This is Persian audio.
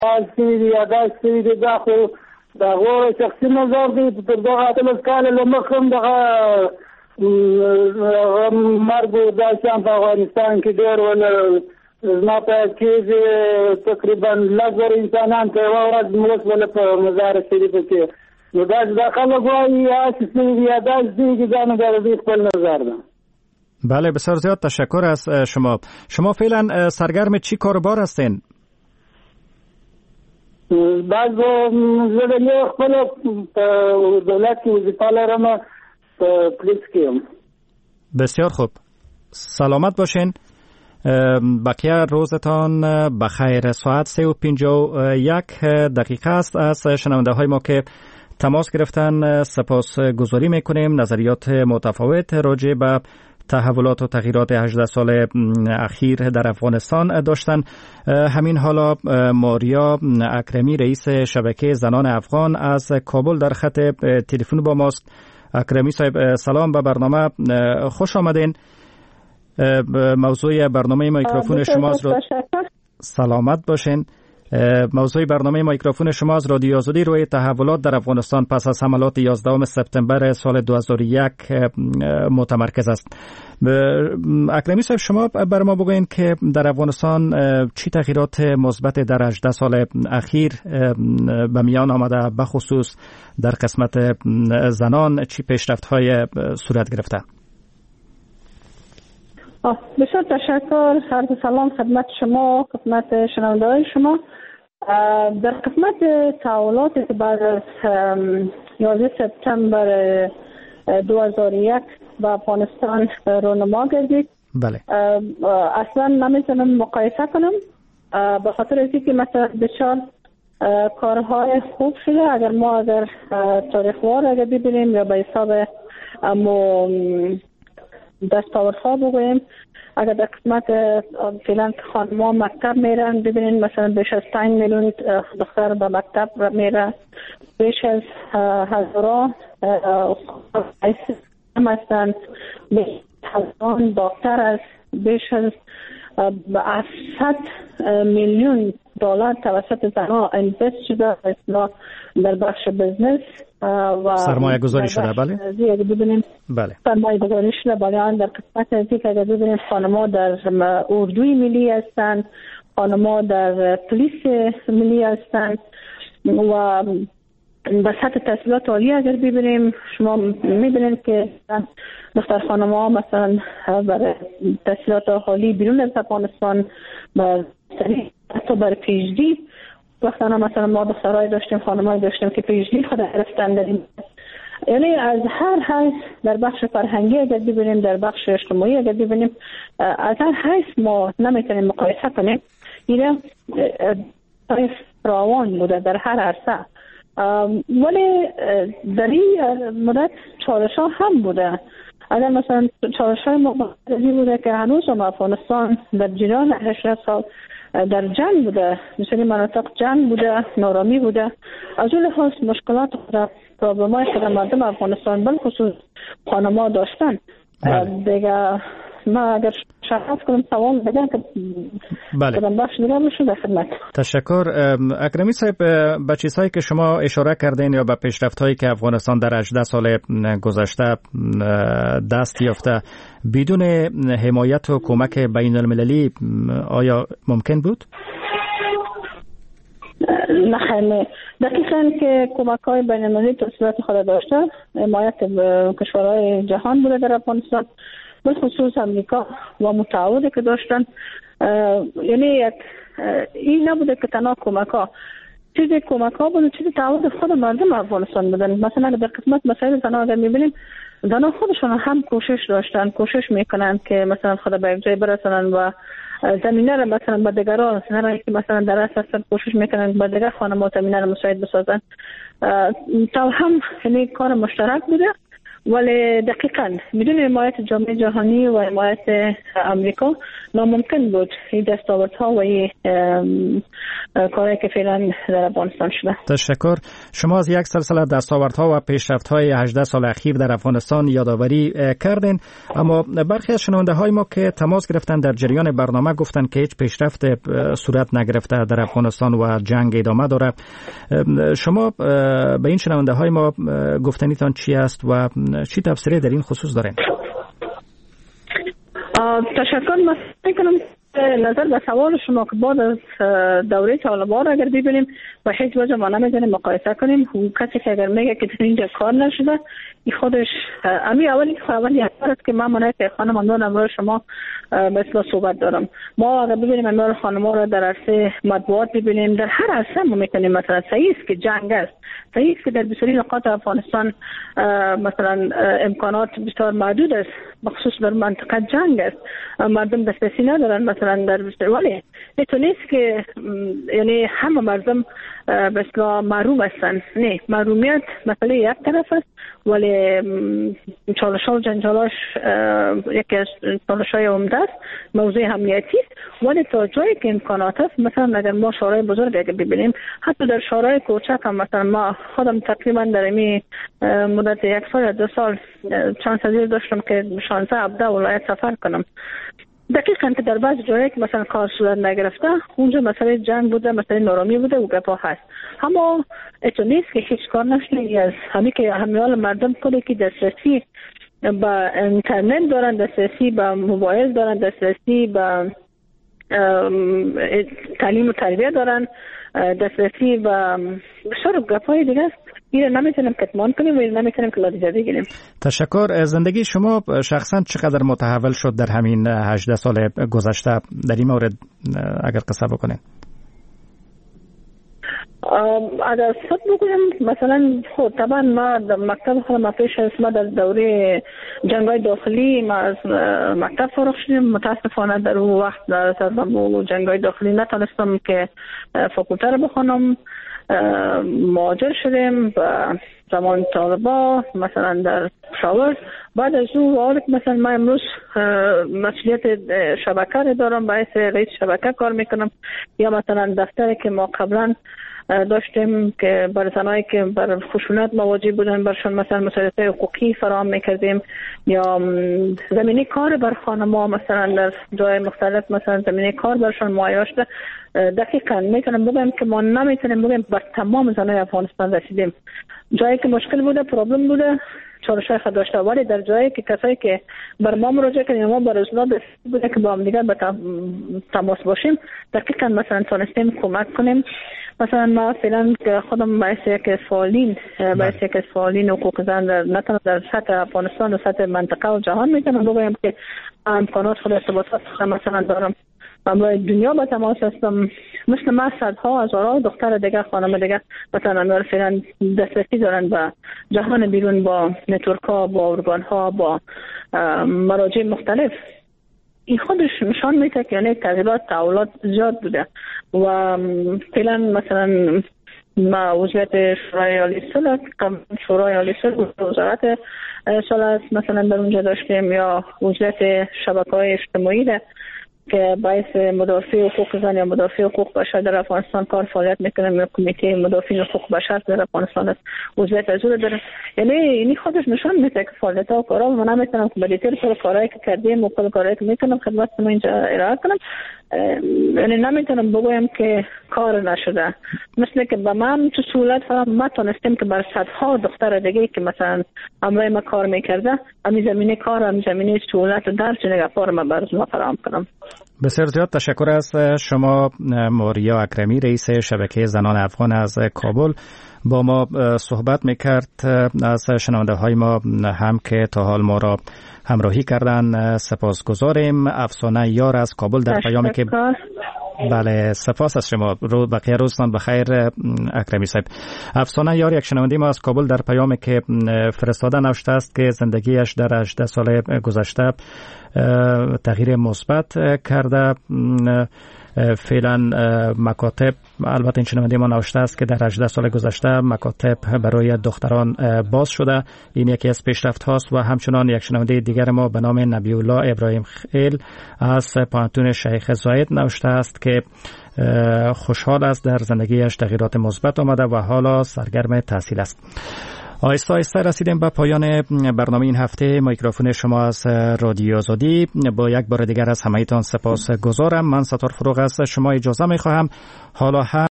سوي یاداش سوي دي دا خو دا غوړ شخصي نظر دی تر دغه اتلس کال له مخم دغه مرګ دا شان په افغانستان کې ډېر ول زما په کې تقریبا لږ انسانان ته ورځ موږ ول په مزار شریف کې نو دا خلک وایي سوي یاداش دی دا نه دی خپل نظر ده. بله بسیار زیاد تشکر از شما فعلا سرگرم چی کاروبار هستین؟ بعض زدنی خپل دولت کی وظیفه لرم پلیس کیم. بسیار خوب، سلامت باشین. بقیه روزتان بخیر. ساعت 3:51 است از شنونده های ما که تماس گرفتن. سپاس گذاری میکنیم. نظریات متفاوت راجع به تحولات و تغییرات 18 سال اخیر در افغانستان داشتن. همین حالا ماریا اکرمی رئیس شبکه زنان افغان از کابل در خط تلفن با ماست. اکرمی صاحب سلام به برنامه، خوش آمدین. موضوع برنامه میکروفون شماست رو سلامت باشین. موضوع برنامه میکروفون شما از رادیو آزادی روی تحولات در افغانستان پس از حملات 11 سپتامبر سال 2001 متمرکز است. اکرمی صاحب شما بر ما بگوین که در افغانستان چی تغییرات مثبت در 18 سال اخیر به میان آمده، بخصوص در قسمت زنان چی پیشرفت‌های صورت گرفته؟ بسیار تشکر. عرض سلام خدمت شما، خدمت شنونده‌های شما. در قسمت تحولات که بعد از 11 سپتامبر 2001 به افغانستان رونما گردید، بله اصلا نمیتونم مقایسه کنم، به خاطر اینکه مثلا بسیار کارهای خوب شده. اگر تاریخوار اگر ببینیم یا به حساب دستاوردها بگوییم، اگر در قسمت فعلا خانم‌ها مکتب میرن ببینید مثلا بیش از 5 میلیون دختر به مکتب میرن، بیش از هزاران مثلا هزاران دکتر از بیش از 700 میلیون دلار توسط زنها اینوست شده در بخش بزنس و سرمایه گذاری شده. بله اگه ببینیم بله سرمایه گذاری شده. بله در قسمت ازی که اگر ببینیم خانم‌ها در اردوی ملی هستند، خانم‌ها در پلیس ملی هستند و به سطح تحصیلات عالی اگر ببینیم شما میبینید که دختر خانم‌ها مثلا برای تحصیلات عالی بیرون از افغانستان حتی برای پی‌اچ‌دی وقتا مثلا ما دخترای داشتیم، خانم‌های داشتیم که پی‌اچ‌دی خود گرفتن داریم. یعنی از هر حیث در بخش فرهنگی اگر ببینیم، در بخش اجتماعی اگر ببینیم، از هر حیث ما نمیتونیم مقایسه کنیم. اینا فراوان بوده در هر عرصه، ولی در این مدت چالش‌ها هم بوده. اگر مثلا چالش‌های مقدسی بوده که هنوز هم افغانستان در جریان 18 سال در جنگ بوده، مثلا مناطق جنگ بوده، نارامی بوده. از اون لحاظ مشکلات و پرابلم‌های که مردم افغانستان بالخصوص خانم‌ها داشتن. دیگه ما اگر شرح کنم سوال بگم که بله بخش دیگه بشه در خدمت. تشکر. اکرمی صاحب، به چیزهایی که شما اشاره کردین یا به پیشرفت‌هایی که افغانستان در 18 سال گذشته دست یافته بدون حمایت و کمک بین‌المللی آیا ممکن بود؟ نه، دقیقاً که کمک‌های بین‌المللی توسط خود داشته، حمایت کشورهای جهان بوده در افغانستان، بالخصوص امریکا و متعهدی که داشتن. یعنی این نبوده که تنها کمک‌ها، چیزی کمک‌ها بود و چیزی تعهد خود مردم افغانستان بودن. مثلا در قسمت مسائل زنان اگر می‌بینیم، زنان خودشون هم کوشش داشتن، کوشش میکنن که مثلا خود به یک جای برسونن و زمینه را مثلا به دیگران، نه که مثلا در اساس کوشش میکنن به دیگر خانم‌ها زمینه را مساعد بسازن. تا هم یعنی کار مشترک بوده ولی دقیقاً بدون حمایت جامعه جهانی و حمایت امریکا ناممکن بود این دستاوردها و این کاری که فعلا در افغانستان شده. تشکر. شما از یک سلسله دستاوردها و پیشرفت‌های 18 سال اخیر در افغانستان یادآوری کردین، اما برخی از شنونده‌های ما که تماس گرفتن در جریان برنامه گفتن که هیچ پیشرفت صورت نگرفته در افغانستان و جنگ ادامه داره. شما به این شنونده‌های ما گفتنیتان چی است و چی تفسیری در این خصوص دارین؟ تشکر. من فکر کنم نظر به سوال شما که بعد از دوره طالبان اگر ببینیم و هیچ وجه ما نمیتونیم مقایسه کنیم، کسی که اگر میگه که در اینجا کار نشده این خودش اولی است که من منای خانم اندون امروز شما مثلا صحبت دارم. ما اگر ببینیم امروز خانم را در عرصه مطبوعات ببینیم، در هر عرصه ما میتونیم مثلا صحیح است که جنگ است، صحیح است که در بسیاری نقاط افغانستان مثلا امکانات بسیار محدود است، بخصوص در منطقه جنگ است، مردم دسترسی ندارن مثلا در بسیار، ولی اینطور نیست که یعنی همه مردم به اصطلاح محروم هستن. نه، محرومیت مسئله یک طرف است، ولی چالش‌ها و جنجالاش یکی از چالش‌های عمده است، موضوع امنیتی است. ولی تا جایی که امکانات است، مثلا اگر ما شورای بزرگ اگر ببینیم، حتی در شورای کوچک هم مثلا ما خودم تقریبا در این مدت 1 سال یا 2 سال چند سال داشتم که 16-17 ولایت سفر کنم. دقیقاً که در بعض جایی که مثلا کار صورت نگرفته، اونجا مسئله جنگ بوده، مسئله نارامی بوده و گپا هست. اما اتو نیست که هیچ کار نشده. از همین که همیال مردم کلی که دسترسی به اینترنت دارن، دسترسی به موبایل دارن، دسترسی به تعلیم و تربیت دارن، دسترسی به بسیار گپای دیگه است. این نمیتونیم کتمان کنیم و این نمیتونیم که نتیجه بگیریم. تشکر. زندگی شما شخصا چقدر متحول شد در همین 18 سال گذشته؟ در این مورد اگر قصه بکنید. اگر خود بگویم مثلا خود طبعا ما در مکتب خودم پیش از ما در دوره جنگ‌های داخلی ما از مکتب فارغ شدیم. متاسفانه در اون وقت در سبب جنگ‌های داخلی نتونستم که فاکولته رو بخونم. مهاجر شدیم و زمان طالبا مثلا در پشاور. بعد از اون وارد مثلا من امروز مسئولیت شبکه دارم، باعث رئیس شبکه کار میکنم، یا مثلا دفتری که ما قبلا داشتیم که برای زنایی که بر خشونت مواجه بودن برشون مثلا مساعدت حقوقی فراهم میکردیم، یا زمینه کار بر خانم‌ها مثلا در جای مختلف مثلا زمینه کار برشون مهیا شده. دقیقاً میتونم بگم که ما نمیتونیم بگیم بر تمام زنای افغانستان رسیدیم. جایی که مشکل بوده، پرابلم بوده، چالش‌های خود داشته، ولی در جایی که کسایی که بر ما مراجعه کردن ما بر اصلاح بوده که با هم دیگه به تماس باشیم، دقیقاً مثلا تونستیم کمک کنیم. مثلا ما فعلا که خودم باعث یک از فعالین حقوق زن نه تنها در سطح افغانستان و سطح منطقه و جهان میتونم بگم که امکانات خود ارتباطات مثلا دارم و با دنیا با تماس هستم. مثل ما صدها هزارها دختر دیگه، خانم دیگه مثلا فعلا دسترسی دارن به جهان بیرون، با نتورک‌ها، با ارگان‌ها، با مراجع مختلف. این خودش نشان میده که یعنی تغییرات تحولات زیاد بوده و فعلا مثلا ما وزارت شورای عالی صلح، شورای عالی صلح وزارت صلح مثلا در اونجا داشتیم، یا وزارت شبکه‌های اجتماعی ده که باعث مدافع حقوق زن یا مدافع حقوق بشر در افغانستان کار فعالیت میکنه، یا کمیته مدافعین حقوق بشر در افغانستان است. وزارت ازور داره. یعنی این خودش نشان میده که فعالیت‌ها و کارا من نمیتونم که بدیتر پر کارهایی که کردیم و پر کارهایی که میکنم خدمتتون اینجا ارائه کنم. یعنی نمیتونم بگویم که کار نشده. مثل که به من تو سهولت فقط ما تونستیم که بر صدها دختر دیگه که مثلا همراه ما کار میکرده همین زمینه کار، همین زمینه سهولت و درس نگه کار ما برای ما فراهم کنم. بسیار زیاد تشکر از شما ماریا اکرمی، رئیس شبکه زنان افغان از کابل. با ما صحبت میکرد. از شنونده های ما هم که تا حال ما را همراهی کردن سپاسگزاریم. افسانه یار از کابل در پیامی که بله سپاس از شما. بقیه روزتان بخیر اکرمی صاحب. افسانه یار یک شنونده ما از کابل در پیامی که فرستاده نوشته است که زندگیش در 18 سال گذشته تغییر مثبت کرده. فعلا مکاتب البته این شنونده ما نوشته است که در 18 سال گذشته مکاتب برای دختران باز شده. این یکی از پیشرفت هاست. و همچنان یک شنونده دیگر ما به نام نبی الله ابراهیم خیل از پانتون شیخ زاید نوشته است که خوشحال است در زندگیش تغییرات مثبت آمده و حالا سرگرم تحصیل است. آهسته آهسته رسیدیم به پایان برنامه این هفته. میکروفون شما از رادیو آزادی. با یک بار دیگر از همه‌تان سپاس گذارم. من ستار فروغ از شما اجازه می‌خواهم. حالا